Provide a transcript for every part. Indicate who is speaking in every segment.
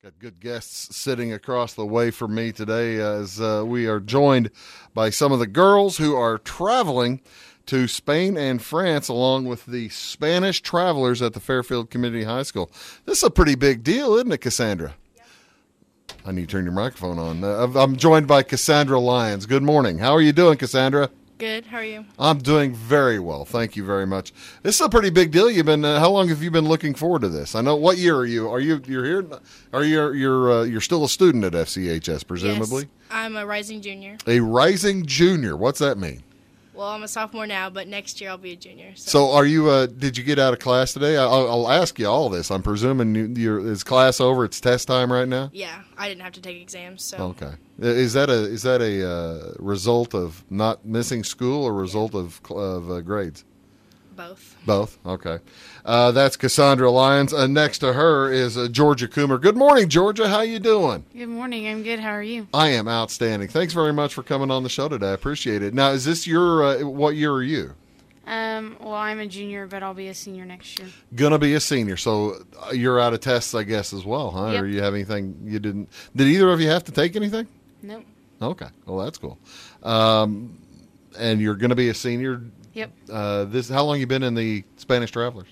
Speaker 1: Got good guests sitting across the way from me today as we are joined by some of the girls who are traveling to Spain and France along with the Spanish travelers at the Fairfield Community High School. This is a pretty big deal, isn't it, Cassandra? Yep. I need to turn your microphone on. I'm joined by Cassandra Lyons. Good morning. How are you doing, Cassandra?
Speaker 2: Good. How are you?
Speaker 1: I'm doing very well. Thank you very much. This is a pretty big deal. You've been. How long have you been looking forward to this? I know. What year are you? You're here? Are you're still a student at FCHS, presumably?
Speaker 2: Yes, I'm a rising junior.
Speaker 1: A rising junior. What's that mean?
Speaker 2: Well, I'm a sophomore now, but next year I'll be a junior.
Speaker 1: So are you? Did you get out of class today? I'll ask you all this. I'm presuming is class over? It's test time right now.
Speaker 2: Yeah, I didn't have to take exams. So.
Speaker 1: Okay. Is that a result of not missing school or result of grades?
Speaker 2: Both.
Speaker 1: Both. Okay. That's Cassandra Lyons. Next to her is Georgia Coomer. Good morning, Georgia. How you doing?
Speaker 3: Good morning. I'm good. How are you?
Speaker 1: I am outstanding. Thanks very much for coming on the show today. I appreciate it. Now, is this your what year are you?
Speaker 3: Well, I'm a junior, but I'll be a senior next year.
Speaker 1: Gonna be a senior, so you're out of tests, I guess, as well, huh?
Speaker 3: Yep.
Speaker 1: Or you have anything you didn't? Did either of you have to take anything?
Speaker 3: Nope.
Speaker 1: Okay. Well, that's cool. And you're gonna be a senior.
Speaker 3: Yep.
Speaker 1: How long you been in the Spanish Travelers?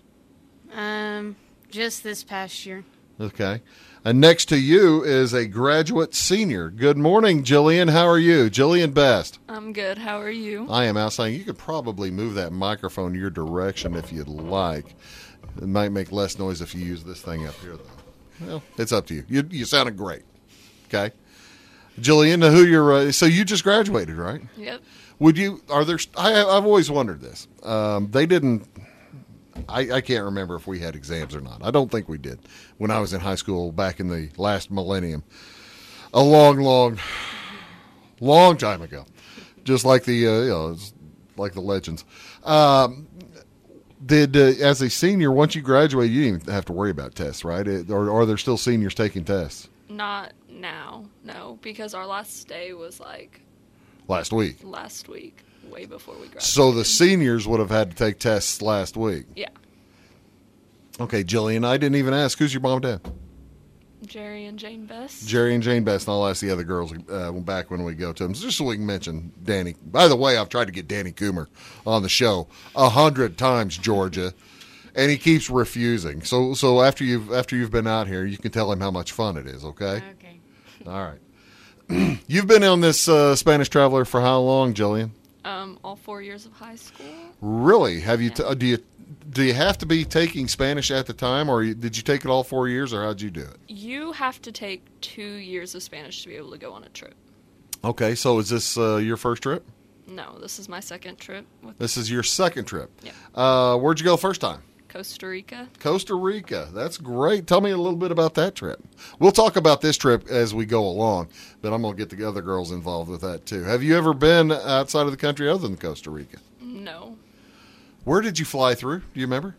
Speaker 3: Just this past year.
Speaker 1: Okay. And next to you is a graduate senior. Good morning, Jillian. How are you? Jillian Best.
Speaker 4: I'm good. How are you?
Speaker 1: I am outstanding. You could probably move that microphone your direction if you'd like. It might make less noise if you use this thing up here, though. Well, it's up to you. You sounded great. Okay. Jillian, who you're? So you just graduated, right?
Speaker 4: Yep.
Speaker 1: Would you? Are there? I've always wondered this. They didn't. I can't remember if we had exams or not. I don't think we did when I was in high school back in the last millennium. A long time ago. Just like the like the legends. As a senior, once you graduate, you didn't even have to worry about tests, right? Or are there still seniors taking tests?
Speaker 4: Not now, no, because our last day was
Speaker 1: Last week,
Speaker 4: way before we graduated.
Speaker 1: So the seniors would have had to take tests last week.
Speaker 4: Yeah.
Speaker 1: Okay, Jillian, I didn't even ask. Who's your mom and dad?
Speaker 4: Jerry and Jane Best.
Speaker 1: Jerry and Jane Best, and I'll ask the other girls back when we go to them, just so we can mention Danny. By the way, I've tried to get Danny Coomer on the show 100 times, Georgia, and he keeps refusing. So after you've been out here, you can tell him how much fun it is, okay?
Speaker 3: Okay.
Speaker 1: All right. You've been on this Spanish Traveler for how long, Jillian?
Speaker 4: All 4 years of high school.
Speaker 1: Really? Have you?
Speaker 4: Yeah.
Speaker 1: Do you have to be taking Spanish at the time, or did you take it all 4 years, or how'd you do it?
Speaker 4: You have to take 2 years of Spanish to be able to go on a trip.
Speaker 1: Okay, so is this your first trip?
Speaker 4: No, this is my second trip.
Speaker 1: This is your second trip.
Speaker 4: Yeah.
Speaker 1: Where'd you go first time?
Speaker 4: Costa Rica.
Speaker 1: Costa Rica. That's great. Tell me a little bit about that trip. We'll talk about this trip as we go along, but I'm going to get the other girls involved with that too. Have you ever been outside of the country other than Costa Rica?
Speaker 4: No.
Speaker 1: Where did you fly through? Do you remember?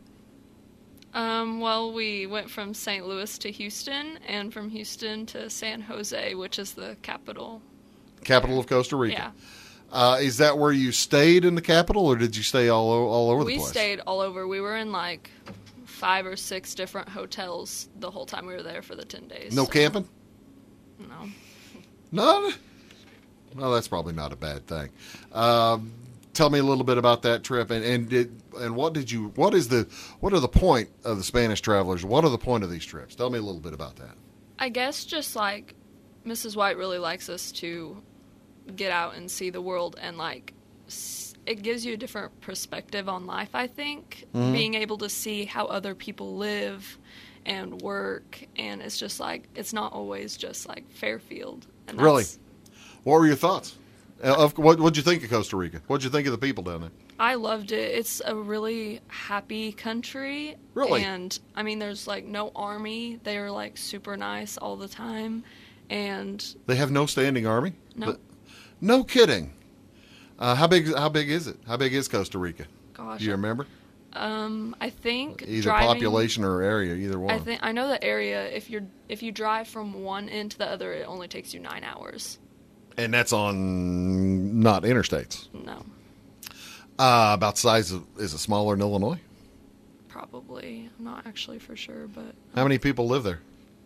Speaker 4: Well, we went from St. Louis to Houston, and from Houston to San Jose, which is the capital.
Speaker 1: Capital of Costa Rica.
Speaker 4: Yeah.
Speaker 1: Is that where you stayed in the capital, or did you stay all over the place?
Speaker 4: We stayed all over. We were in 5 or 6 different hotels the whole time we were there for the 10 days.
Speaker 1: No camping?
Speaker 4: No.
Speaker 1: None? Well, that's probably not a bad thing. Tell me a little bit about that trip, and what are the point of the Spanish Travelers? What are the point of these trips? Tell me a little bit about that.
Speaker 4: I guess just Mrs. White really likes us to get out and see the world, and it gives you a different perspective on life, I think. Mm-hmm. Being able to see how other people live and work, and it's just it's not always just Fairfield. And
Speaker 1: really? What were your thoughts? What'd you think of Costa Rica? What'd you think of the people down there?
Speaker 4: I loved it. It's a really happy country.
Speaker 1: Really?
Speaker 4: And, there's, no army. They're, super nice all the time. And...
Speaker 1: They have no standing army?
Speaker 4: No.
Speaker 1: No kidding. How big is it? How big is Costa Rica?
Speaker 4: Gosh.
Speaker 1: Do you remember?
Speaker 4: I think
Speaker 1: either population or area, either one.
Speaker 4: I know the area. If you drive from one end to the other, it only takes you 9 hours.
Speaker 1: And that's on not interstates.
Speaker 4: No.
Speaker 1: About size of, is it smaller than Illinois?
Speaker 4: Probably. I'm not actually for sure, but...
Speaker 1: How many people live there?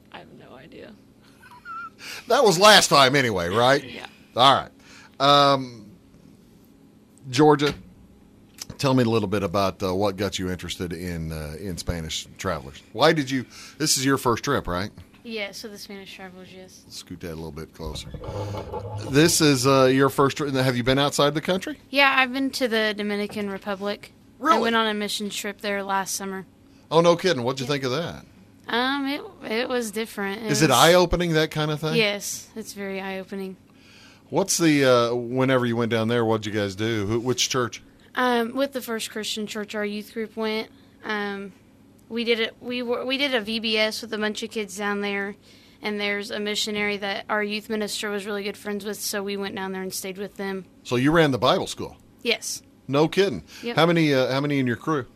Speaker 4: I have no idea.
Speaker 1: That was last time anyway, right?
Speaker 4: Yeah.
Speaker 1: All right. Georgia, tell me a little bit about what got you interested in Spanish travelers. Why did you? This is your first trip, right?
Speaker 3: Yeah, so the Spanish travelers, yes.
Speaker 1: Scoot that a little bit closer. This is your first trip. Have you been outside the country?
Speaker 3: Yeah, I've been to the Dominican Republic.
Speaker 1: Really?
Speaker 3: I went on a mission trip there last summer.
Speaker 1: Oh, no kidding. What'd you think of that?
Speaker 3: It was different.
Speaker 1: Is it eye-opening, that kind of thing?
Speaker 3: Yes, it's very eye-opening.
Speaker 1: What's the, whenever you went down there, what'd you guys do? Which church?
Speaker 3: With the First Christian Church, our youth group went. We did it. We did a VBS with a bunch of kids down there, and there's a missionary that our youth minister was really good friends with, so we went down there and stayed with them.
Speaker 1: So you ran the Bible school?
Speaker 3: Yes.
Speaker 1: No kidding.
Speaker 3: Yep.
Speaker 1: How many in your crew?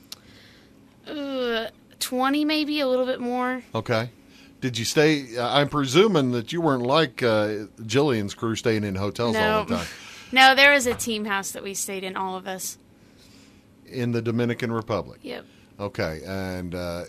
Speaker 3: 20 maybe, a little bit more.
Speaker 1: Okay. Did you stay? I'm presuming that you weren't like Jillian's crew, staying in hotels all the time.
Speaker 3: No, there was a team house that we stayed in, all of us.
Speaker 1: In the Dominican Republic.
Speaker 3: Yep.
Speaker 1: Okay, and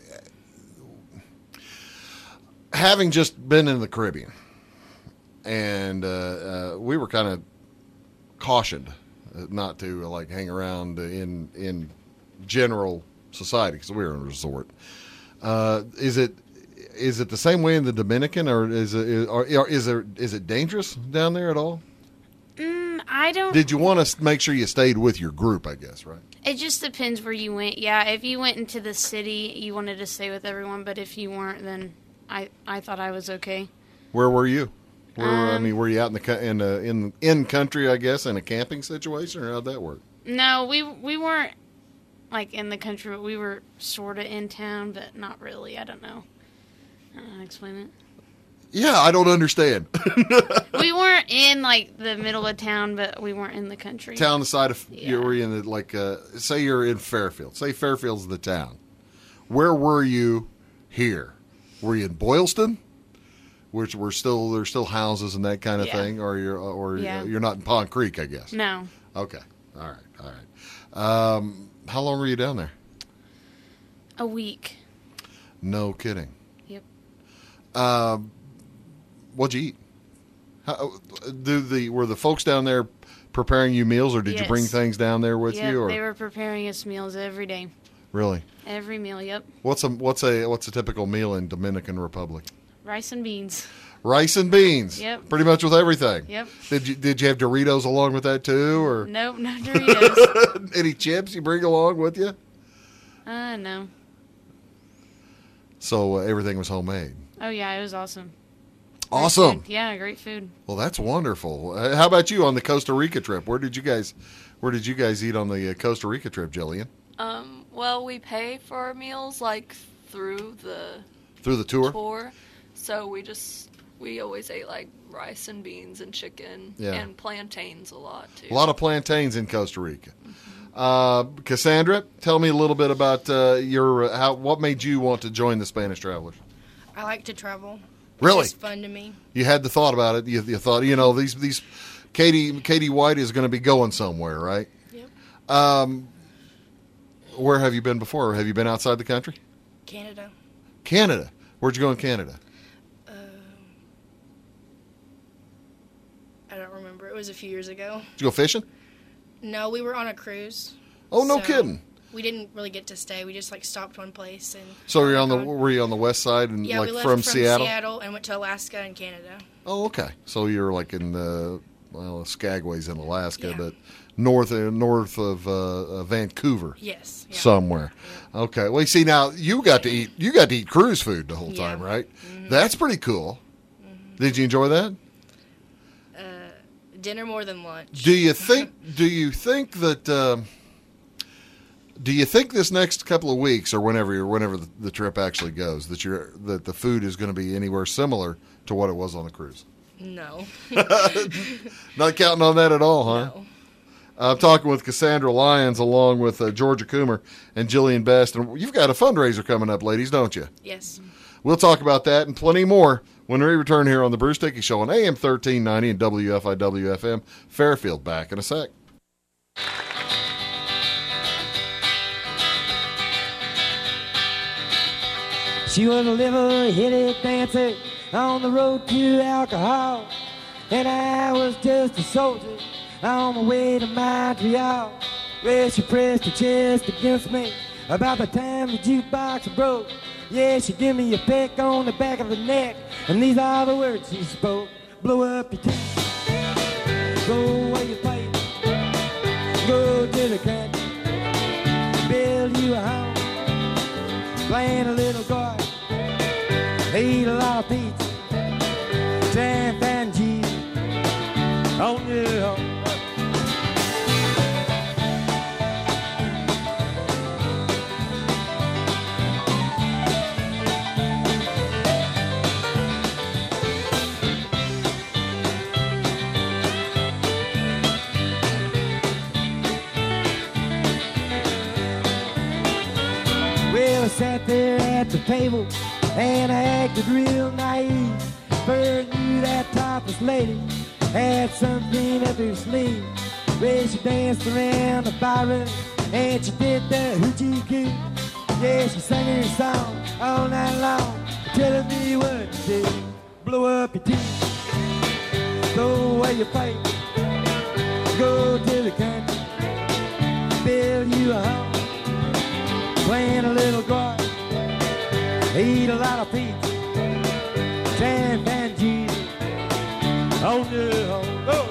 Speaker 1: having just been in the Caribbean, and we were kind of cautioned not to like hang around in general society because we were in a resort. Is it the same way in the Dominican, or is it dangerous down there at all?
Speaker 3: I don't.
Speaker 1: Did you want to make sure you stayed with your group? I guess, right?
Speaker 3: It just depends where you went. Yeah, if you went into the city, you wanted to stay with everyone. But if you weren't, then I thought I was okay.
Speaker 1: Where were you? Were you out in country? I guess in a camping situation, or how'd that work?
Speaker 3: No, we weren't like in the country, but we were sort of in town, but not really. I don't know how to explain it.
Speaker 1: Yeah, I don't understand.
Speaker 3: We weren't in like the middle of town, but we weren't in the country.
Speaker 1: Town the side of
Speaker 3: Yeah.
Speaker 1: you were in say you're in Fairfield. Say Fairfield's the town. Where were you here? Were you in Boylston? Which there's still houses and that kind of
Speaker 3: Yeah.
Speaker 1: thing, or
Speaker 3: Yeah.
Speaker 1: you're not in Pond Creek, I guess.
Speaker 3: No,
Speaker 1: Okay, all right. How long were you down there?
Speaker 3: a week.
Speaker 1: No kidding.
Speaker 3: Yep.
Speaker 1: What'd you eat? Were the folks down there preparing you meals, or did you
Speaker 3: Yes.
Speaker 1: bring things down there with
Speaker 3: Yep,
Speaker 1: you? Or
Speaker 3: they were preparing us meals every day.
Speaker 1: really,
Speaker 3: Every meal, yep.
Speaker 1: what's a typical meal in Dominican Republic?
Speaker 3: Rice and beans.
Speaker 1: Rice and beans.
Speaker 3: Yep.
Speaker 1: Pretty much with everything.
Speaker 3: Yep.
Speaker 1: Did you have Doritos along with that too, or
Speaker 3: Nope, no Doritos.
Speaker 1: any chips you bring along with you?
Speaker 3: No.
Speaker 1: So everything was homemade.
Speaker 3: Oh yeah, it was awesome. Great
Speaker 1: Awesome.
Speaker 3: food. Yeah, great food.
Speaker 1: Well, that's wonderful. How about you on the Costa Rica trip? Where did you guys eat on the Costa Rica trip, Jillian?
Speaker 4: Well, we pay for our meals like through the
Speaker 1: Through the tour?
Speaker 4: tour, so we always ate like rice and beans and chicken
Speaker 1: Yeah.
Speaker 4: and plantains a lot too.
Speaker 1: A lot of plantains in Costa Rica. Cassandra, tell me a little bit about what made you want to join the Spanish Travelers?
Speaker 2: I like to travel.
Speaker 1: Really?
Speaker 2: It's just fun to me.
Speaker 1: You had the thought about it. You thought, these Katie White is going to be going somewhere, right?
Speaker 2: Yep.
Speaker 1: Where have you been before? Have you been outside the country?
Speaker 2: Canada.
Speaker 1: Canada. Where'd you go in Canada?
Speaker 2: I don't remember. It was a few years ago.
Speaker 1: Did you go fishing?
Speaker 2: No, we were on a cruise.
Speaker 1: Oh, no
Speaker 2: So
Speaker 1: kidding.
Speaker 2: We didn't really get to stay. We just like stopped one place and.
Speaker 1: So were you on the west side and
Speaker 2: Yeah,
Speaker 1: like
Speaker 2: we left
Speaker 1: from
Speaker 2: from
Speaker 1: Seattle?
Speaker 2: and went to Alaska and Canada.
Speaker 1: Oh, okay. So you're like in Skagway's in Alaska,
Speaker 2: Yeah.
Speaker 1: but north of Vancouver.
Speaker 2: Yes. Yeah.
Speaker 1: Somewhere. Okay. Well, you see, now you got to eat cruise food the whole time,
Speaker 2: Yeah.
Speaker 1: right? That's pretty cool. Did you enjoy that?
Speaker 2: Dinner more than lunch.
Speaker 1: Do you think this next couple of weeks or whenever the trip actually goes that the food is going to be anywhere similar to what it was on the cruise?
Speaker 2: No.
Speaker 1: Not counting on that at all, huh?
Speaker 2: No.
Speaker 1: I'm talking with Cassandra Lyons along with Georgia Coomer and Jillian Best. And you've got a fundraiser coming up, ladies, don't you?
Speaker 2: Yes.
Speaker 1: We'll talk about that and plenty more when we return here on the Bruce Dickey Show on AM 1390 and WFIW FM Fairfield. Back in a sec.
Speaker 5: She was a liver-headed dancer on the road to alcohol, and I was just a soldier on my way to Montreal. Well, she pressed her chest against me about the time the jukebox broke. Yeah, she gave me a peck on the back of the neck, and these are the words she spoke. Blow up your teeth, go where you fight, go to the country, build you a home, plant a little garden, eat a lot of pizza, try and find Jesus on your own. Well, I sat there at the table and I acted real naive. First knew that topless lady had something up her sleeve. Well, she danced around the barroom and she did the hoochie coo. Yeah, she sang her song all night long, telling me what to do. Blow up your teeth, throw away your fight, go to the country, build you a home, plant a little garden, eat a lot of pizza, try and find Jesus on your home. Go!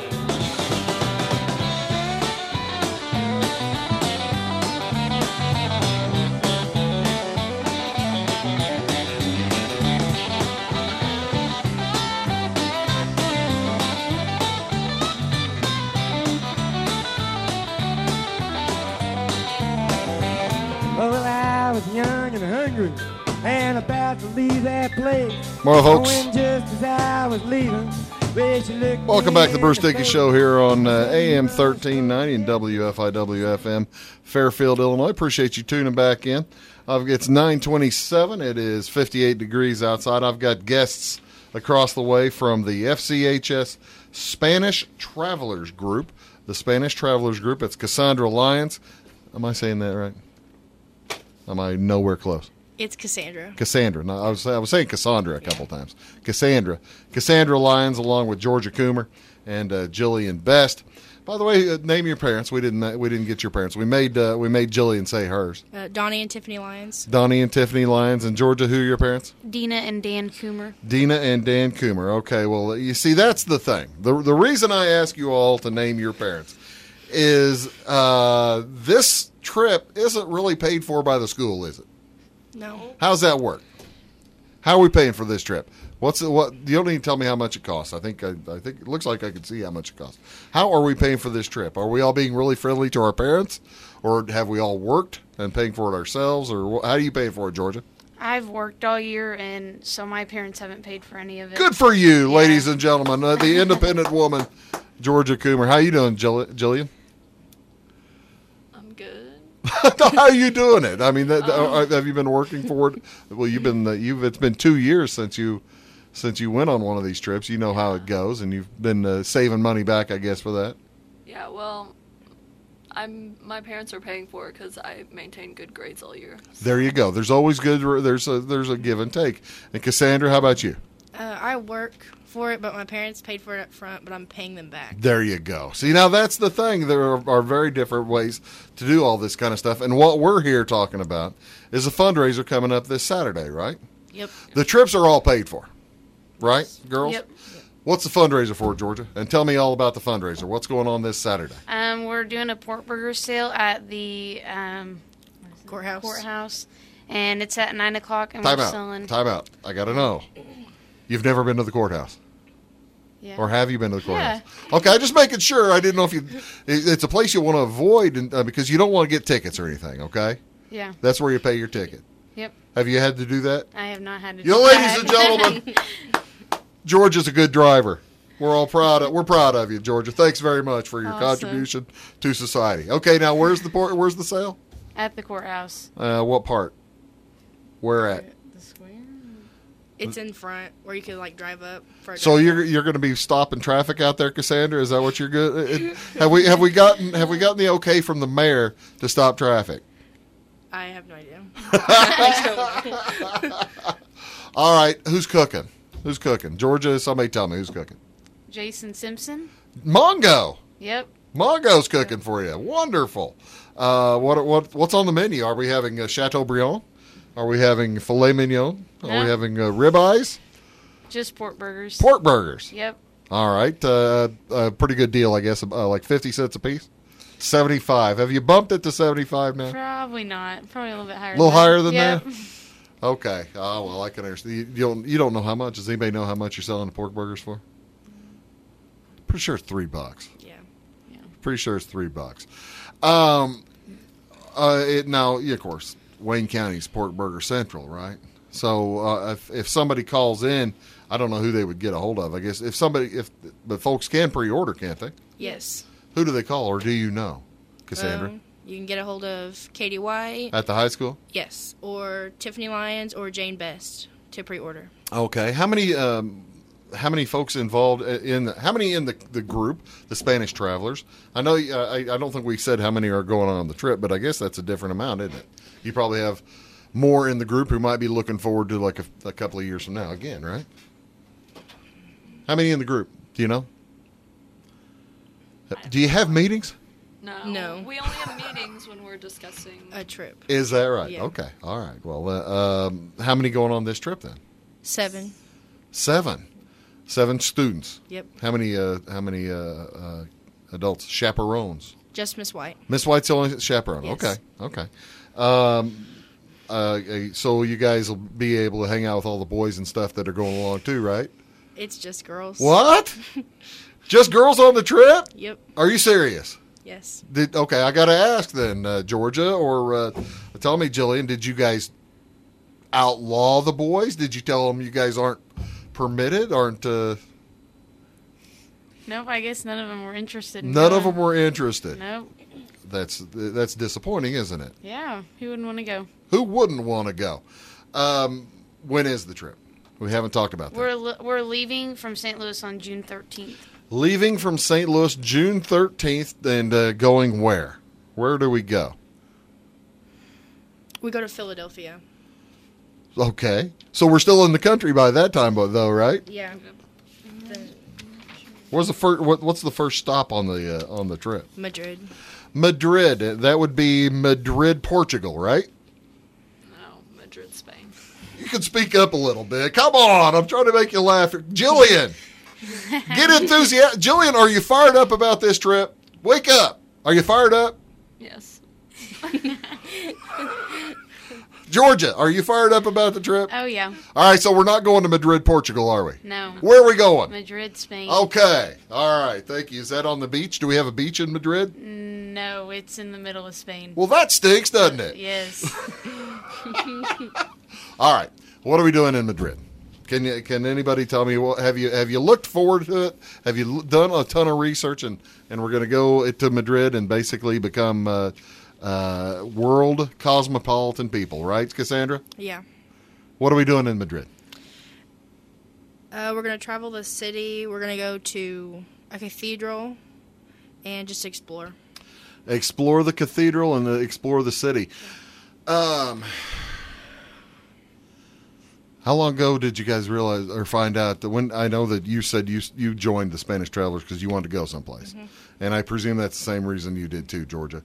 Speaker 5: Well, I was young and hungry and about to leave that place.
Speaker 1: More folks.
Speaker 5: When just as I was leaving, well, she looked me
Speaker 1: Welcome back to the
Speaker 5: in
Speaker 1: Bruce Dickey
Speaker 5: face.
Speaker 1: Show here on AM 1390 and WFIW FM, Fairfield, Illinois. Appreciate you tuning back in. It's 9:27. It is 58 degrees outside. I've got guests across the way from the FCHS Spanish Travelers Group. The Spanish Travelers Group. It's Cassandra Lyons. Am I saying that right? Am I nowhere close?
Speaker 2: It's Cassandra.
Speaker 1: Cassandra. No, I was saying Cassandra a couple times. Cassandra Lyons, along with Georgia Coomer and Jillian Best. By the way, name your parents. We didn't get your parents. We made Jillian say hers.
Speaker 2: Donnie and Tiffany Lyons.
Speaker 1: Donnie and Tiffany Lyons. And Georgia, who are your parents?
Speaker 3: Dina and Dan Coomer.
Speaker 1: Dina and Dan Coomer. Okay, well, you see, that's the thing. The reason I ask you all to name your parents is this trip isn't really paid for by the school, is it?
Speaker 2: No.
Speaker 1: How's that work? How are we paying for this trip? What? You don't need to tell me how much it costs. I think it looks like I can see how much it costs. How are we paying for this trip? Are we all being really friendly to our parents, or have we all worked and paying for it ourselves, or how are you paying for it, Georgia?
Speaker 3: I've worked all year, and so my parents haven't paid for any of it.
Speaker 1: Good for you, ladies and gentlemen. The independent woman, Georgia Coomer. How you doing, Jillian?
Speaker 4: I'm good.
Speaker 1: How are you doing it? I mean, have you been working for it? Well, it's been 2 years since you went on one of these trips. You know how it goes, and you've been saving money back, I guess, for that.
Speaker 4: Yeah, well, my parents are paying for it because I maintain good grades all year.
Speaker 1: There you go. There's always good. There's a give and take. And Cassandra, how about you?
Speaker 2: I work for it, but my parents paid for it up front, but I'm paying them back.
Speaker 1: There you go. See, now that's the thing. There are very different ways to do all this kind of stuff. And what we're here talking about is a fundraiser coming up this Saturday, right?
Speaker 2: Yep.
Speaker 1: The trips are all paid for, right, girls?
Speaker 3: Yep.
Speaker 1: What's the fundraiser for, Georgia? And tell me all about the fundraiser. What's going on this Saturday?
Speaker 3: We're doing a pork burger sale at the
Speaker 2: Courthouse.
Speaker 3: And it's at 9 o'clock, and
Speaker 1: Time
Speaker 3: we're
Speaker 1: out.
Speaker 3: selling.
Speaker 1: Time out. I got to know. You've never been to the courthouse?
Speaker 3: Yeah.
Speaker 1: Or have you been to the courthouse? Yeah. Okay, I'm just making sure. I didn't know if it's a place you want to avoid because you don't want to get tickets or anything, okay?
Speaker 3: Yeah.
Speaker 1: That's where you pay your ticket.
Speaker 3: Yep.
Speaker 1: Have you had to do that?
Speaker 3: I have not had to.
Speaker 1: You ladies and gentlemen, Georgia's a good driver. We're proud of you, Georgia. Thanks very much for your contribution to society. Okay, now where's the sale?
Speaker 3: At the courthouse.
Speaker 1: What part? Where at?
Speaker 2: The square. It's in front where you could drive up.
Speaker 1: So you're going to be stopping traffic out there, Cassandra? Is that what you're good? Have we gotten the okay from the mayor to stop traffic?
Speaker 2: I have no idea. I don't know.
Speaker 1: All right, who's cooking? Who's cooking? Georgia, somebody tell me who's cooking.
Speaker 3: Jason Simpson.
Speaker 1: Mongo.
Speaker 3: Yep.
Speaker 1: Mongo's cooking for you. Wonderful. What's on the menu? Are we having Chateaubriand? Are we having filet mignon? Are
Speaker 3: No.
Speaker 1: we having ribeyes?
Speaker 3: Just pork burgers.
Speaker 1: Pork burgers.
Speaker 3: Yep.
Speaker 1: All right. A pretty good deal, I guess. Like 50 cents a piece? 75. Have you bumped it to 75 now?
Speaker 3: Probably not. Probably a little bit higher.
Speaker 1: A little higher than
Speaker 3: Yep.
Speaker 1: that? Okay. Oh, well, I can understand. You don't know how much. Does anybody know how much you're selling the pork burgers for? Pretty sure it's $3.
Speaker 2: Yeah.
Speaker 1: Pretty sure it's $3. Now, of course, Wayne County's Pork Burger Central, right? So if somebody calls in, I don't know who they would get a hold of. I guess but folks can pre-order, can't they?
Speaker 2: Yes.
Speaker 1: Who do they call, or do you know, Cassandra?
Speaker 2: You can get a hold of Katie White.
Speaker 1: At the high school?
Speaker 2: Yes. Or Tiffany Lyons or Jane Best to pre-order.
Speaker 1: Okay. How many folks involved how many in the group, the Spanish Travelers? I know I don't think we said how many are going on the trip, but I guess that's a different amount, isn't it? You probably have more in the group who might be looking forward to like a couple of years from now again, right? How many in the group? Do you know? Do you have meetings?
Speaker 2: No.
Speaker 4: We only have meetings when we're discussing.
Speaker 2: A trip.
Speaker 1: Is that right?
Speaker 2: Yeah.
Speaker 1: Okay. All right. Well, how many going on this trip then?
Speaker 2: 7.
Speaker 1: 7. 7 students.
Speaker 2: Yep.
Speaker 1: How many adults? Chaperones.
Speaker 2: Just Miss White.
Speaker 1: Miss White's the only chaperone.
Speaker 2: Yes.
Speaker 1: Okay. So you guys will be able to hang out with all the boys and stuff that are going along too, right?
Speaker 2: It's just girls.
Speaker 1: What? Just girls on the trip?
Speaker 2: Yep.
Speaker 1: Are you serious?
Speaker 2: Yes.
Speaker 1: Okay, I got to ask then, Georgia, or tell me, Jillian, did you guys outlaw the boys? Did you tell them you guys aren't permitted?
Speaker 3: Nope. I guess none of them were interested.
Speaker 1: None of them were interested.
Speaker 3: Nope.
Speaker 1: That's disappointing, isn't it?
Speaker 3: Yeah. Who wouldn't want to go?
Speaker 1: Who wouldn't want to go? When is the trip? We haven't talked about that.
Speaker 3: We're leaving from St. Louis on June 13th.
Speaker 1: Leaving from St. Louis June 13th and going where? Where do we go?
Speaker 2: We go to Philadelphia.
Speaker 1: Okay. So we're still in the country by that time, though, right?
Speaker 2: Yeah.
Speaker 1: What's the first stop on the trip?
Speaker 2: Madrid.
Speaker 1: Madrid. That would be Madrid, Portugal, right?
Speaker 4: No, Madrid, Spain.
Speaker 1: You can speak up a little bit. Come on, I'm trying to make you laugh. Jillian, get enthusiastic. Jillian, are you fired up about this trip? Wake up. Are you fired up?
Speaker 4: Yes.
Speaker 1: Georgia, are you fired up about the trip?
Speaker 3: Oh, yeah.
Speaker 1: All right, so we're not going to Madrid, Portugal, are we?
Speaker 3: No.
Speaker 1: Where are we going?
Speaker 3: Madrid, Spain.
Speaker 1: Okay. All right. Thank you. Is that on the beach? Do we have a beach in Madrid?
Speaker 3: No, it's in the middle of Spain.
Speaker 1: Well, that stinks, doesn't it?
Speaker 3: Yes.
Speaker 1: All right. What are we doing in Madrid? Can anybody tell me? Have you looked forward to it? Have you done a ton of research and we're going to go to Madrid and basically become world cosmopolitan people, right, Cassandra?
Speaker 2: Yeah.
Speaker 1: What are we doing in Madrid?
Speaker 2: We're going to travel the city. We're going to go to a cathedral and just explore.
Speaker 1: Explore the cathedral and explore the city. How long ago did you guys realize or find out that when I know that you said you joined the Spanish Travelers because you wanted to go someplace, and I presume that's the same reason you did too, Georgia.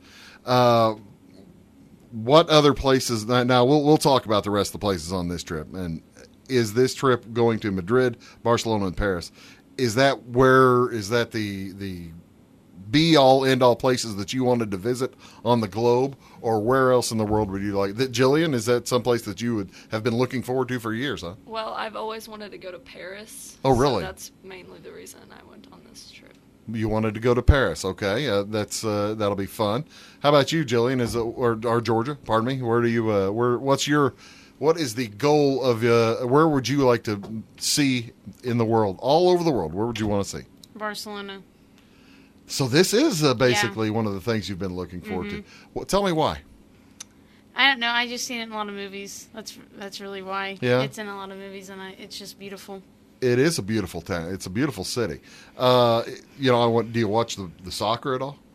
Speaker 1: What other places? Now we'll talk about the rest of the places on this trip. And is this trip going to Madrid, Barcelona, and Paris? Is that the be all end all places that you wanted to visit on the globe, or where else in the world would you like? Jillian, is that someplace that you would have been looking forward to for years? Huh?
Speaker 4: Well, I've always wanted to go to Paris.
Speaker 1: Oh, really?
Speaker 4: So that's mainly the reason I went on this trip.
Speaker 1: You wanted to go to Paris, okay? That'll be fun. How about you, Jillian? Or Georgia? Pardon me. Where do you? What is the goal of? Where would you like to see in the world, all over the world? Where would you want to see?
Speaker 3: Barcelona.
Speaker 1: So this is basically one of the things you've been looking forward to. Well, tell me why.
Speaker 3: I don't know. I just seen it in a lot of movies. That's really why.
Speaker 1: Yeah.
Speaker 3: It's in a lot of movies, and it's just beautiful.
Speaker 1: It is a beautiful town. It's a beautiful city. Do you watch the soccer at all?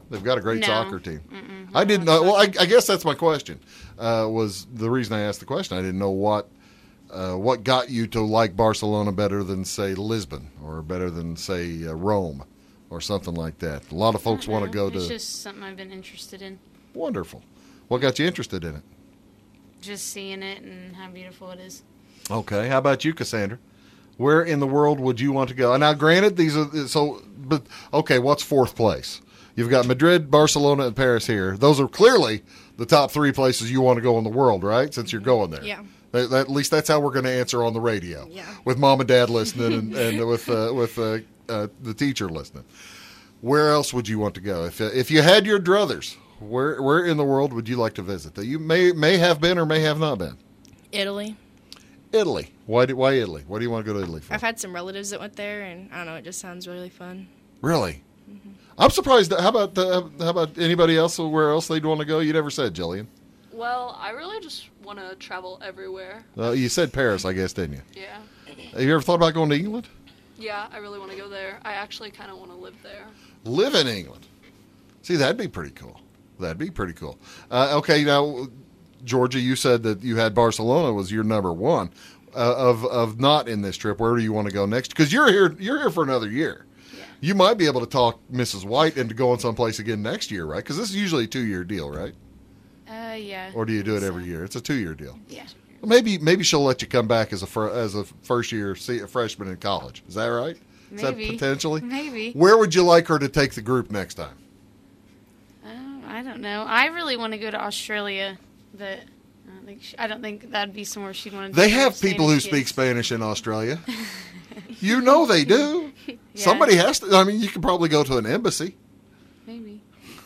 Speaker 1: They've got a great
Speaker 3: No.
Speaker 1: soccer team. I didn't know. Well, I guess that's my question. Was the reason I asked the question. I didn't know what got you to like Barcelona better than, say, Lisbon, or better than, say, Rome, or something like that. A lot of folks want to go
Speaker 3: It's
Speaker 1: to.
Speaker 3: just something I've been interested in.
Speaker 1: Wonderful. What got you interested in it?
Speaker 3: Just seeing it and how beautiful it is.
Speaker 1: Okay. How about you, Cassandra? Where in the world would you want to go? Now, granted, these are so. But okay, what's fourth place? You've got Madrid, Barcelona, and Paris here. Those are clearly the top 3 places you want to go in the world, right? Since you're going there.
Speaker 2: Yeah.
Speaker 1: At least that's how we're going to answer on the radio.
Speaker 2: Yeah.
Speaker 1: With mom and dad listening and with the teacher listening. Where else would you want to go? If you had your druthers, where in the world would you like to visit that you may have been or may have not been?
Speaker 2: Italy.
Speaker 1: Italy. Why Italy? Why do you want to go to Italy for?
Speaker 2: I've had some relatives that went there, and I don't know, it just sounds really fun.
Speaker 1: Really? I'm surprised. How about anybody else? Where else they'd want to go? You never said, Jillian.
Speaker 4: Well, I really just want to travel everywhere.
Speaker 1: You said Paris, I guess, didn't you?
Speaker 4: Yeah.
Speaker 1: Have you ever thought about going to England?
Speaker 4: Yeah, I really want to go there. I actually kind of want to live there.
Speaker 1: Live in England. See, that'd be pretty cool. Okay, now, Georgia, you said that you had Barcelona was your number one of not in this trip. Where do you want to go next? Because you're here for another year.
Speaker 3: Yeah.
Speaker 1: You might be able to talk Mrs. White into going someplace again next year, right? Because this is usually a 2-year deal, right?
Speaker 3: Yeah.
Speaker 1: Or do you do it every year? It's a 2-year deal.
Speaker 3: Yeah.
Speaker 1: Maybe she'll let you come back as a first year freshman in college. Is that right? Is
Speaker 3: Maybe.
Speaker 1: that potentially?
Speaker 3: Maybe.
Speaker 1: Where would you like her to take the group next time?
Speaker 3: I don't know. I really want to go to Australia, but I don't think that'd be somewhere she'd want to.
Speaker 1: They have people who speak Spanish in Australia. You know they do.
Speaker 3: Yeah.
Speaker 1: Somebody has to. I mean, you could probably go to an embassy.
Speaker 3: Maybe.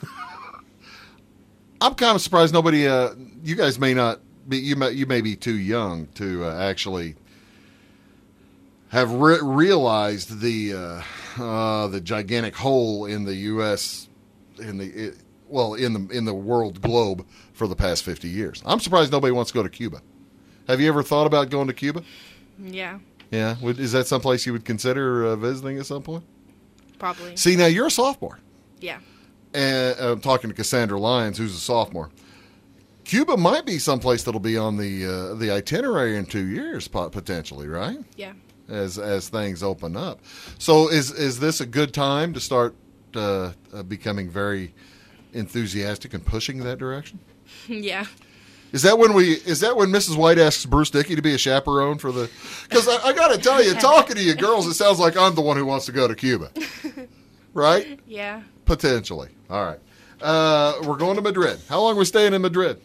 Speaker 1: I'm kind of surprised nobody. You guys may not be. You may be too young to actually have realized the gigantic hole in the U.S. in the world globe for the past 50 years. I'm surprised nobody wants to go to Cuba. Have you ever thought about going to Cuba?
Speaker 2: Yeah,
Speaker 1: Yeah. Is that someplace you would consider visiting at some point?
Speaker 2: probably.
Speaker 1: See, now you're a sophomore.
Speaker 2: Yeah.
Speaker 1: And I'm talking to Cassandra Lyons, who's a sophomore. Cuba might be someplace that'll be on the itinerary in 2 years, potentially, right?
Speaker 2: Yeah.
Speaker 1: As things open up. So is this a good time to start becoming very enthusiastic and pushing that direction?
Speaker 2: Yeah.
Speaker 1: Is that when Mrs. White asks Bruce Dickey to be a chaperone for the? Because I got to tell you, talking to you girls, it sounds like I'm the one who wants to go to Cuba, right?
Speaker 2: Yeah.
Speaker 1: Potentially. All right. We're going to Madrid. How long are we staying in Madrid?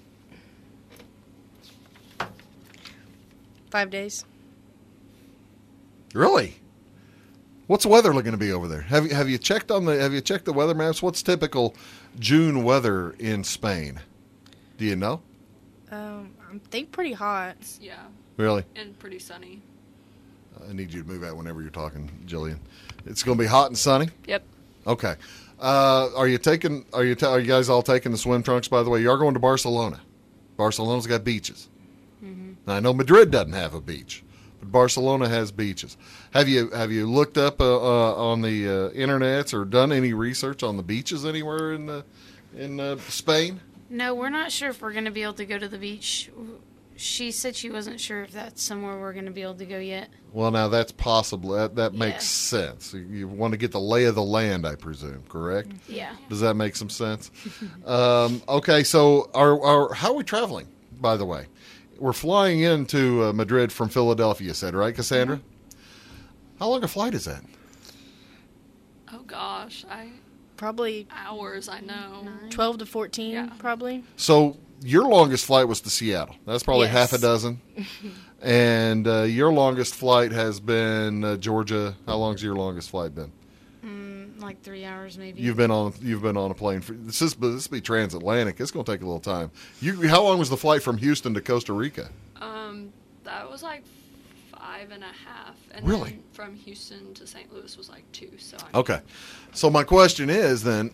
Speaker 2: 5 days.
Speaker 1: Really? What's the weather going to be over there? Have you checked the weather maps? What's typical June weather in Spain? Do you know?
Speaker 2: I think pretty hot.
Speaker 4: Yeah,
Speaker 1: Really?
Speaker 4: and pretty sunny.
Speaker 1: I need you to move out whenever you're talking, Jillian. It's going to be hot and sunny.
Speaker 4: Yep.
Speaker 1: Okay. Are you guys all taking the swim trunks? By the way, you're going to Barcelona. Barcelona's got beaches. Mm-hmm. Now, I know Madrid doesn't have a beach, but Barcelona has beaches. Have you looked up on the internets or done any research on the beaches anywhere in Spain?
Speaker 3: No, we're not sure if we're going to be able to go to the beach. She said she wasn't sure if that's somewhere we're going to be able to go yet.
Speaker 1: Well, now that's possible. That makes sense. You want to get the lay of the land, I presume, correct?
Speaker 3: Yeah.
Speaker 1: Does that make some sense? Okay, so how are we traveling, by the way? We're flying into Madrid from Philadelphia, you said, right, Cassandra? How long a flight is that?
Speaker 4: Oh gosh,
Speaker 2: Probably
Speaker 4: hours. I know.
Speaker 2: 12 to 14,
Speaker 4: Yeah.
Speaker 2: probably.
Speaker 1: So your longest flight was to Seattle. That's probably
Speaker 2: Yes.
Speaker 1: half a dozen. And your longest flight has been Georgia. How long's your longest flight been?
Speaker 3: Like 3 hours maybe.
Speaker 1: You've been on a plane. This be transatlantic. It's going to take a little time. How long was the flight from Houston to Costa Rica?
Speaker 4: That was like 5.5, and
Speaker 1: Really?
Speaker 4: then from Houston to St. Louis was like 2. So
Speaker 1: Okay. So my question is then,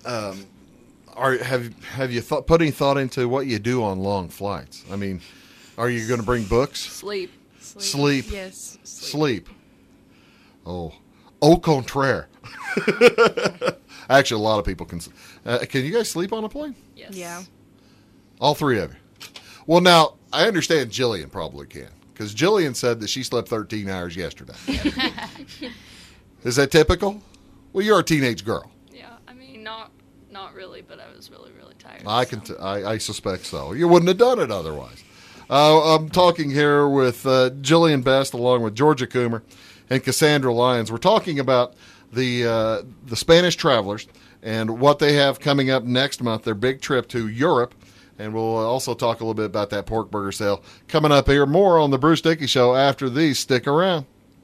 Speaker 1: have you put any thought into what you do on long flights? I mean, are you going to bring books?
Speaker 4: sleep.
Speaker 1: Sleep.
Speaker 2: Yes.
Speaker 1: Sleep. Oh, Au contraire. Actually, a lot of people can. Can you guys sleep on a plane?
Speaker 4: Yes.
Speaker 2: Yeah.
Speaker 1: All three of you. Well, now, I understand Jillian probably can, because Jillian said that she slept 13 hours yesterday. Is that typical? Well, you're a teenage girl.
Speaker 4: Yeah. I mean, not really, but I was really, really tired.
Speaker 1: I suspect so. You wouldn't have done it otherwise. I'm talking here with Jillian Best along with Georgia Coomer and Cassandra Lyons. We're talking about the Spanish travelers and what they have coming up next month, their big trip to Europe. And we'll also talk a little bit about that pork burger sale coming up here. More on the Bruce Dickey Show after these. Stick around.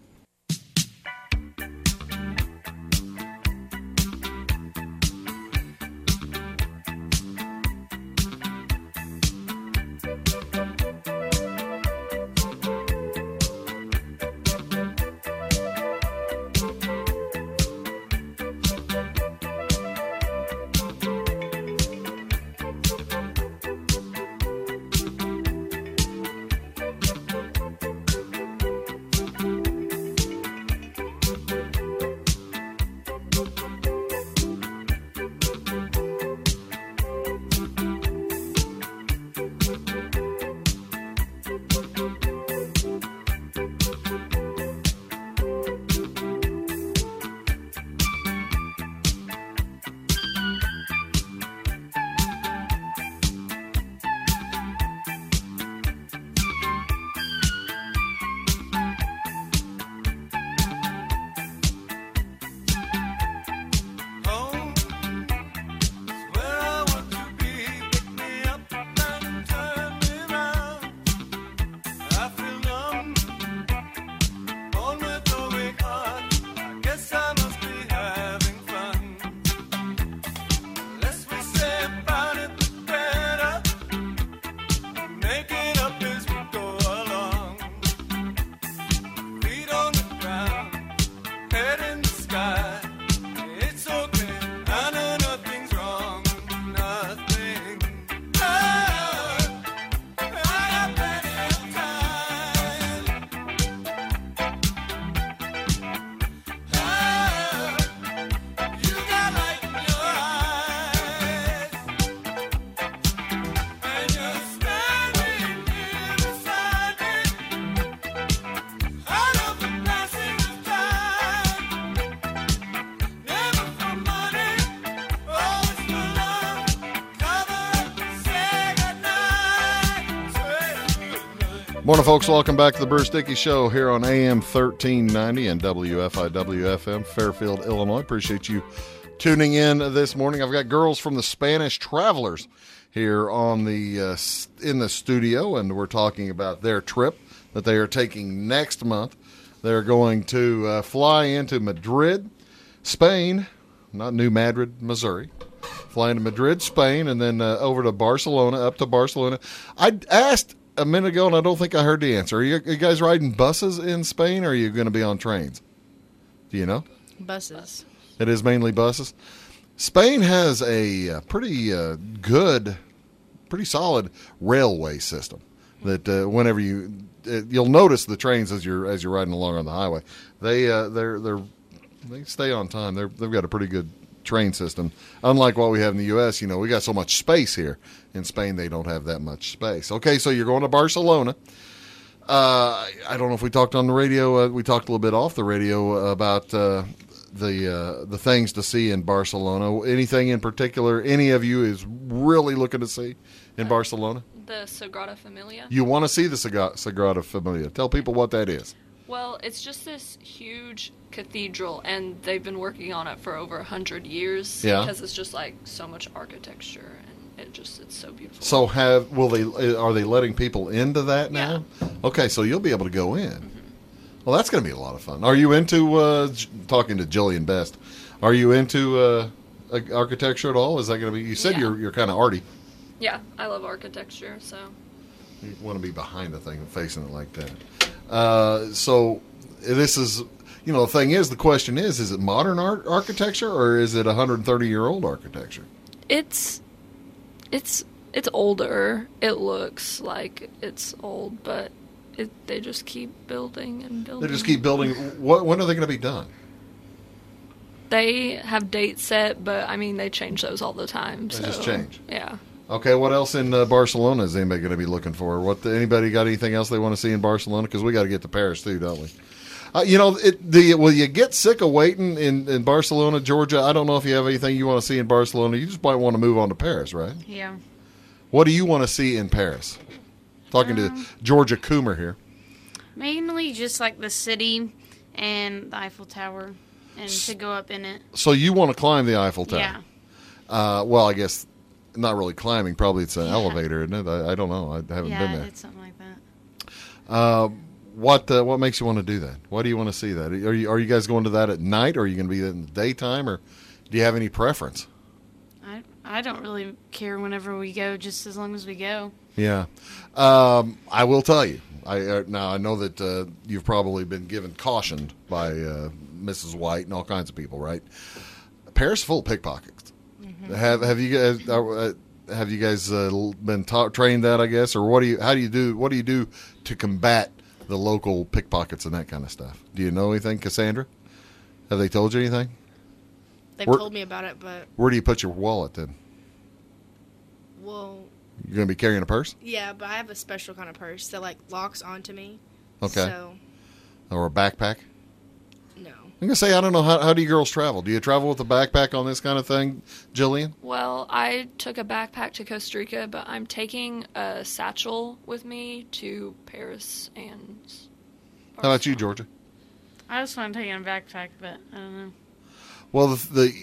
Speaker 1: Morning, folks. Welcome back to the Bruce Dickey Show here on AM 1390 and WFIW-FM, Fairfield, Illinois. Appreciate you tuning in this morning. I've got girls from the Spanish Travelers here on the in the studio, and we're talking about their trip that they are taking next month. They're going to fly into Madrid, Spain, not New Madrid, Missouri. Flying to Madrid, Spain, and then over to Barcelona, up to Barcelona. I asked a minute ago, and I don't think I heard the answer. Are you guys riding buses in Spain, or are you going to be on trains? Do you know?
Speaker 2: Buses.
Speaker 1: It is mainly buses. Spain has a pretty good, pretty solid railway system. That whenever you'll notice the trains as you're riding along on the highway, they stay on time. They've got a pretty good train system. Unlike what we have in the U.S., we got so much space here. In Spain, they don't have that much space. Okay, so you're going to Barcelona. I don't know if we talked on the radio. We talked a little bit off the radio about the things to see in Barcelona. Anything in particular any of you is really looking to see in Barcelona?
Speaker 4: The Sagrada Familia.
Speaker 1: You want to see the Sagrada Familia. Tell people what that is. Well,
Speaker 4: it's just this huge cathedral, and they've been working on it for over 100 years.
Speaker 1: Yeah.
Speaker 4: Because it's just like so much architecture, and it's so beautiful.
Speaker 1: So are they letting people into that now?
Speaker 4: Yeah.
Speaker 1: Okay, so you'll be able to go in. Mm-hmm. Well, that's going to be a lot of fun. Are you into talking to Jillian Best? Are you into architecture at all? Is that going to be? You said you're kind of arty.
Speaker 4: Yeah, I love architecture, so.
Speaker 1: You want to be behind the thing and facing it like that. So this is, the thing is, the question is it modern architecture or is it 130-year-old architecture?
Speaker 4: It's older. It looks like it's old, but they just keep building and building.
Speaker 1: They just keep building. When are they going to be done?
Speaker 4: They have dates set, but I mean they change those all the time.
Speaker 1: They
Speaker 4: so,
Speaker 1: just change.
Speaker 4: Yeah.
Speaker 1: Okay, what else in Barcelona is anybody going to be looking for? Anybody got anything else they want to see in Barcelona? Because we got to get to Paris too, don't we? Will you get sick of waiting in Barcelona, Georgia? I don't know if you have anything you want to see in Barcelona. You just might want to move on to Paris, right?
Speaker 3: Yeah.
Speaker 1: What do you want to see in Paris? Talking to Georgia Coomer here.
Speaker 3: Mainly just like the city and the Eiffel Tower and to go up in it.
Speaker 1: So you want to climb the Eiffel Tower?
Speaker 3: Yeah.
Speaker 1: Well, I guess not really climbing. Probably it's an elevator, isn't it? I don't know. I haven't been there.
Speaker 3: Yeah, it's something like that.
Speaker 1: What makes you want to do that? Why do you want to see that? Are you guys going to that at night, or are you going to be there in the daytime, or do you have any preference?
Speaker 3: I don't really care whenever we go, just as long as we go.
Speaker 1: Yeah. I will tell you. Now, I know that you've probably been given cautioned by Mrs. White and all kinds of people, right? Paris is full of pickpockets. Mm-hmm. Have you guys been trained that, I guess, or what do you do to combat the local pickpockets and that kind of stuff? Do you know anything, Cassandra? Have they told you anything?
Speaker 2: They've told me about it, but...
Speaker 1: Where do you put your wallet then?
Speaker 2: Well...
Speaker 1: You're going to be carrying a purse?
Speaker 2: Yeah, but I have a special kind of purse that, locks onto me.
Speaker 1: Okay.
Speaker 2: So...
Speaker 1: Or a backpack?
Speaker 2: No.
Speaker 1: I'm going to say, I don't know, how do you girls travel? Do you travel with a backpack on this kind of thing, Jillian?
Speaker 4: Well, I took a backpack to Costa Rica, but I'm taking a satchel with me to Paris and...
Speaker 1: How about you, Georgia?
Speaker 3: I just want to take a backpack, but I don't know.
Speaker 1: Well,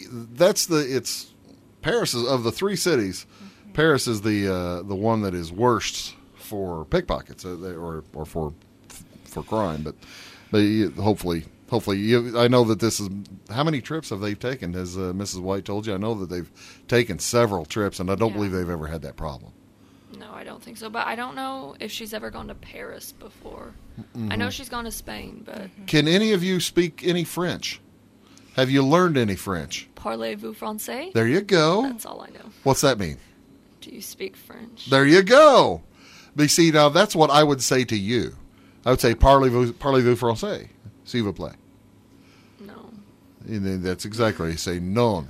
Speaker 1: it's Paris is, of the three cities. Mm-hmm. Paris is the one that is worst for pickpockets or for crime. But hopefully, I know that this is how many trips have they taken? Has Mrs. White told you? I know that they've taken several trips, and I don't believe they've ever had that problem.
Speaker 4: No, I don't think so. But I don't know if she's ever gone to Paris before.
Speaker 1: Mm-hmm.
Speaker 4: I know she's gone to Spain, but...
Speaker 1: Can any of you speak any French? Have you learned any French?
Speaker 4: Parlez-vous français?
Speaker 1: There you go.
Speaker 4: That's all I know.
Speaker 1: What's that mean?
Speaker 4: Do you speak French?
Speaker 1: There you go. But see, now that's what I would say to you. I would say, parlez-vous français, s'il vous plaît.
Speaker 4: No.
Speaker 1: And then that's exactly you say, non.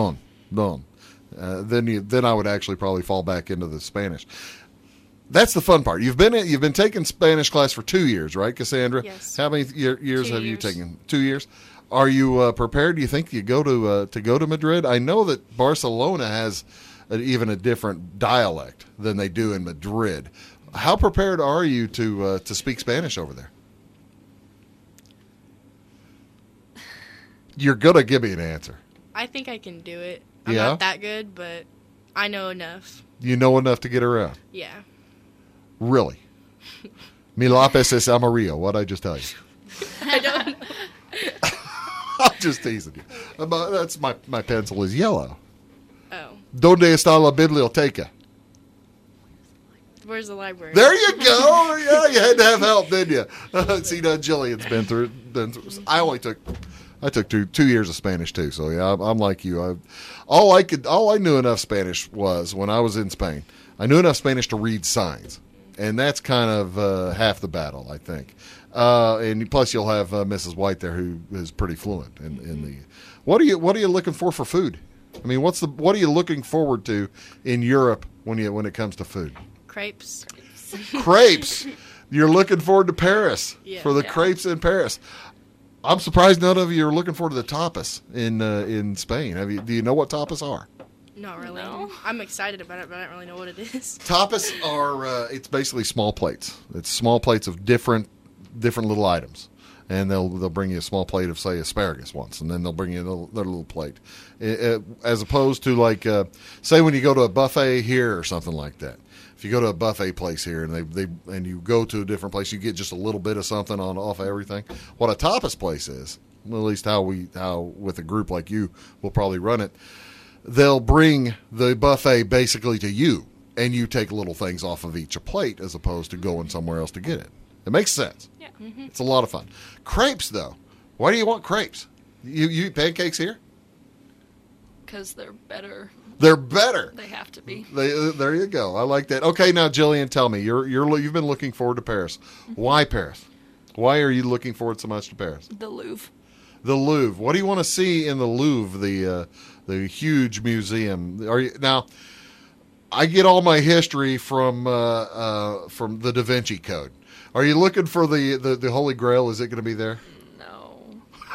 Speaker 1: Then I would actually probably fall back into the Spanish. That's the fun part. You've been taking Spanish class for 2 years, right, Cassandra?
Speaker 2: Yes.
Speaker 1: How many years
Speaker 2: 2
Speaker 1: have you
Speaker 2: years.
Speaker 1: taken? 2 years. Are you prepared? Do you think you go to Madrid? I know that Barcelona has even a different dialect than they do in Madrid. How prepared are you to speak Spanish over there? You're gonna give me an answer.
Speaker 2: I think I can do it. I'm
Speaker 1: Yeah?
Speaker 2: not that good, but I know enough.
Speaker 1: You know enough to get around.
Speaker 2: Yeah.
Speaker 1: Really? Mi lápiz es amarillo. What'd I just tell you?
Speaker 2: I don't...
Speaker 1: I'm just teasing you. That's my pencil is yellow.
Speaker 2: Oh.
Speaker 1: ¿Dónde está la biblioteca?
Speaker 2: Where's the library?
Speaker 1: There you go. Yeah, you had to have help, didn't you? See, now Jillian's been through. I took 2 years of Spanish too. So yeah, I'm like you. All I knew enough Spanish was when I was in Spain. I knew enough Spanish to read signs, and that's kind of half the battle, I think. And plus, you'll have Mrs. White there, who is pretty fluent in the. What are you looking for food? I mean, what are you looking forward to in Europe when it comes to food?
Speaker 2: Crepes.
Speaker 1: Crepes. You're looking forward to Paris for the
Speaker 4: Yeah.
Speaker 1: crepes in Paris. I'm surprised none of you are looking forward to the tapas in Spain. Do you know what tapas are?
Speaker 2: Not really.
Speaker 4: No.
Speaker 2: I'm excited about it, but I don't really know what it is.
Speaker 1: Tapas are it's basically small plates. It's small plates of different little items, and they'll bring you a small plate of, say, asparagus once, and then they'll bring you their little plate, as opposed to say when you go to a buffet here or something like that. If you go to a buffet place here and you go to a different place, you get just a little bit of something off of everything. What a tapas place is, well, at least how with a group like you will probably run it. They'll bring the buffet basically to you, and you take little things off of each plate as opposed to going somewhere else to get it. It makes sense.
Speaker 4: Yeah.
Speaker 2: Mm-hmm.
Speaker 1: It's a lot of fun. Crepes, though. Why do you want crepes? You eat pancakes here?
Speaker 4: Because they're better.
Speaker 1: They're better.
Speaker 4: They have to be.
Speaker 1: There you go. I like that. Okay, now Jillian, tell me you've been looking forward to Paris. Why Paris? Why are you looking forward so much to Paris?
Speaker 4: The Louvre.
Speaker 1: The Louvre. What do you want to see in the Louvre, the huge museum? Now, I get all my history from the Da Vinci Code. Are you looking for the Holy Grail? Is it going to be there?
Speaker 4: No.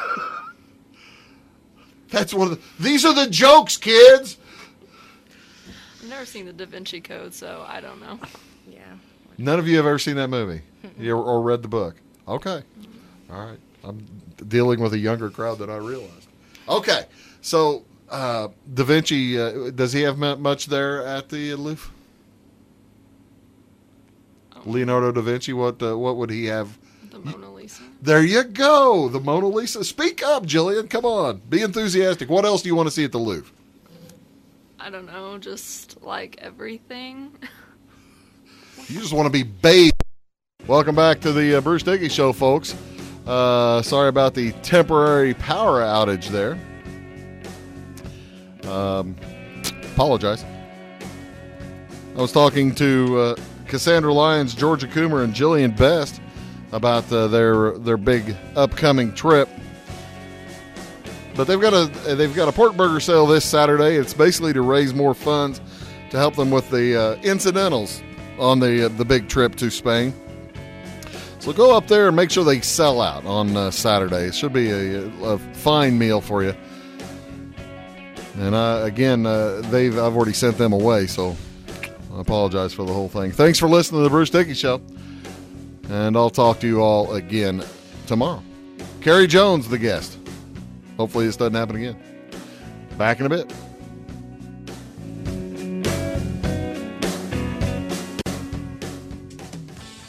Speaker 1: That's these are the jokes, kids.
Speaker 4: I've never seen the Da Vinci Code, so I don't know.
Speaker 2: Yeah.
Speaker 1: None of you have ever seen that movie or read the book. Okay. All right. I'm dealing with a younger crowd than I realized. Okay. So, Da Vinci, does he have much there at the Louvre? Leonardo da Vinci, what would he have?
Speaker 4: The Mona Lisa.
Speaker 1: There you go. The Mona Lisa. Speak up, Jillian. Come on. Be enthusiastic. What else do you want to see at the Louvre?
Speaker 4: I don't know, just like everything.
Speaker 1: You just want to be bathed. Welcome back to the Bruce Dickey Show, folks. Sorry about the temporary power outage there. Apologize. I was talking to Cassandra Lyons, Georgia Coomer, and Jillian Best about their big upcoming trip. But they've got a pork burger sale this Saturday. It's basically to raise more funds to help them with the incidentals on the big trip to Spain. So go up there and make sure they sell out on Saturday. It should be a fine meal for you. And I've already sent them away, so I apologize for the whole thing. Thanks for listening to the Bruce Dickey Show, and I'll talk to you all again tomorrow. Carrie Jones, the guest. Hopefully this doesn't happen again. Back in a bit.